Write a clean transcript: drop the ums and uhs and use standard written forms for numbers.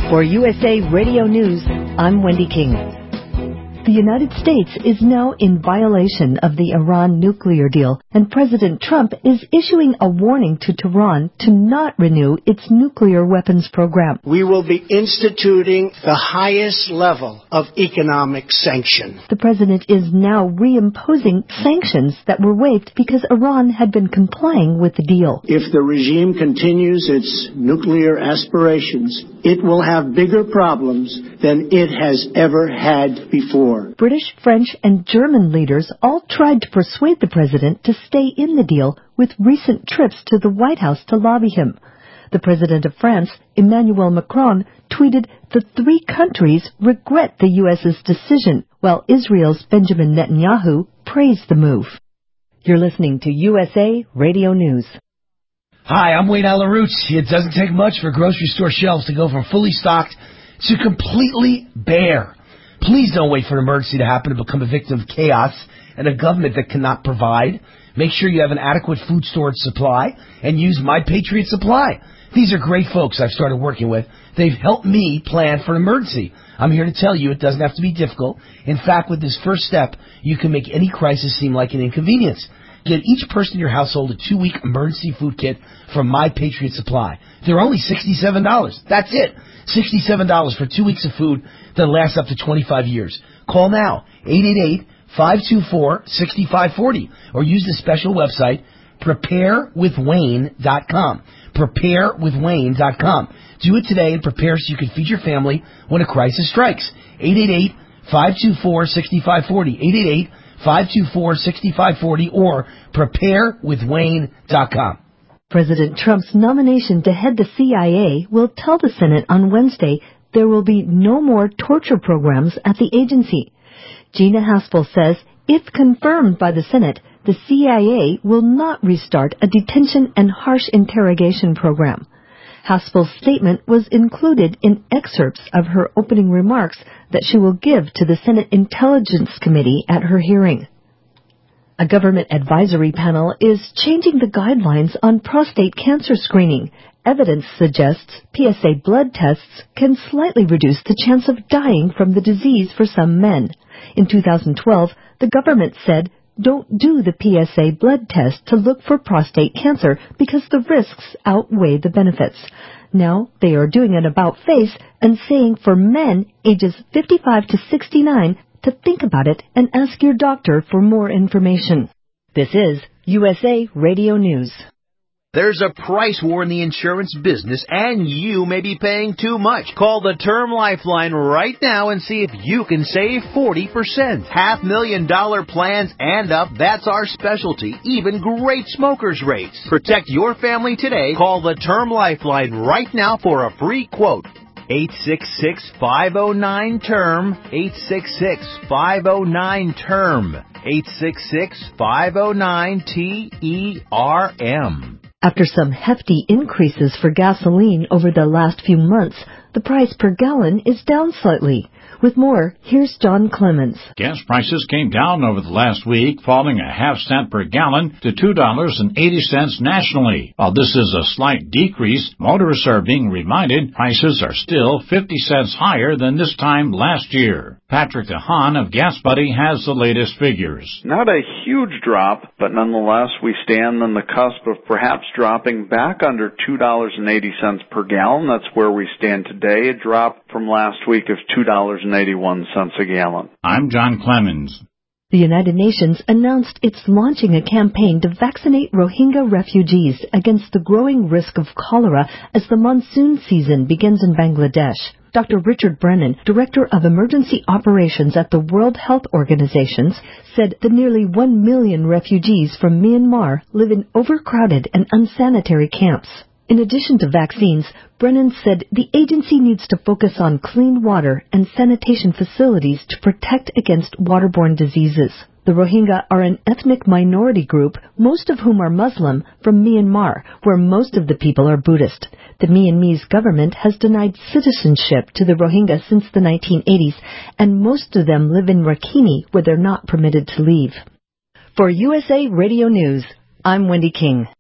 For USA Radio News, I'm Wendy King. The United States is now in violation of the Iran nuclear deal, and President Trump is issuing a warning to Tehran to not renew its nuclear weapons program. We will be instituting the highest level of economic sanction. The president is now reimposing sanctions that were waived because Iran had been complying with the deal. If the regime continues its nuclear aspirations, it will have bigger problems than it has ever had before. British, French, and German leaders all tried to persuade the president to stay in the deal with recent trips to the White House to lobby him. The president of France, Emmanuel Macron, tweeted the three countries regret the U.S.'s decision, while Israel's Benjamin Netanyahu praised the move. You're listening to USA Radio News. Hi, I'm Wayne Alarootz. It doesn't take much for grocery store shelves to go from fully stocked to completely bare. Please don't wait for an emergency to happen to become a victim of chaos and a government that cannot provide. Make sure you have an adequate food storage supply and use My Patriot Supply. These are great folks I've started working with. They've helped me plan for an emergency. I'm here to tell you it doesn't have to be difficult. In fact, with this first step, you can make any crisis seem like an inconvenience. Get each person in your household a 2-week emergency food kit from My Patriot Supply. They're only $67. That's it. $67 for 2 weeks of food that lasts up to 25 years. Call now, 888-524-6540, or use the special website, preparewithwayne.com. Preparewithwayne.com. Do it today and prepare so you can feed your family when a crisis strikes. 888-524-6540. 888-524-6540 or preparewithwayne.com. President Trump's nomination to head the CIA will tell the Senate on Wednesday there will be no more torture programs at the agency. Gina Haspel says if confirmed by the Senate, the CIA will not restart a detention and harsh interrogation program. Haspel's statement was included in excerpts of her opening remarks that she will give to the Senate Intelligence Committee at her hearing. A government advisory panel is changing the guidelines on prostate cancer screening. Evidence suggests PSA blood tests can slightly reduce the chance of dying from the disease for some men. In 2012, the government said, don't do the PSA blood test to look for prostate cancer because the risks outweigh the benefits. Now they are doing an about-face and saying for men ages 55 to 69 to think about it and ask your doctor for more information. This is USA Radio News. There's a price war in the insurance business, and you may be paying too much. Call the Term Lifeline right now and see if you can save 40%. $500,000 plans and up, that's our specialty. Even great smokers' rates. Protect your family today. Call the Term Lifeline right now for a free quote. 866-509-TERM. 866-509-TERM. 866-509-TERM. After some hefty increases for gasoline over the last few months, the price per gallon is down slightly. With more, here's John Clemens. Gas prices came down over the last week, falling a half-cent per gallon to $2.80 nationally. While this is a slight decrease, motorists are being reminded prices are still 50 cents higher than this time last year. Patrick DeHaan of Gas Buddy has the latest figures. Not a huge drop, but nonetheless we stand on the cusp of perhaps dropping back under $2.80 per gallon. That's where we stand today, a drop from last week of $2.81 a gallon. I'm John Clemens. The United Nations announced it's launching a campaign to vaccinate Rohingya refugees against the growing risk of cholera as the monsoon season begins in Bangladesh. Dr. Richard Brennan, Director of Emergency Operations at the World Health Organization, said the nearly 1 million refugees from Myanmar live in overcrowded and unsanitary camps. In addition to vaccines, Brennan said the agency needs to focus on clean water and sanitation facilities to protect against waterborne diseases. The Rohingya are an ethnic minority group, most of whom are Muslim, from Myanmar, where most of the people are Buddhist. The Myanmar government has denied citizenship to the Rohingya since the 1980s, and most of them live in Rakhine, where they're not permitted to leave. For USA Radio News, I'm Wendy King.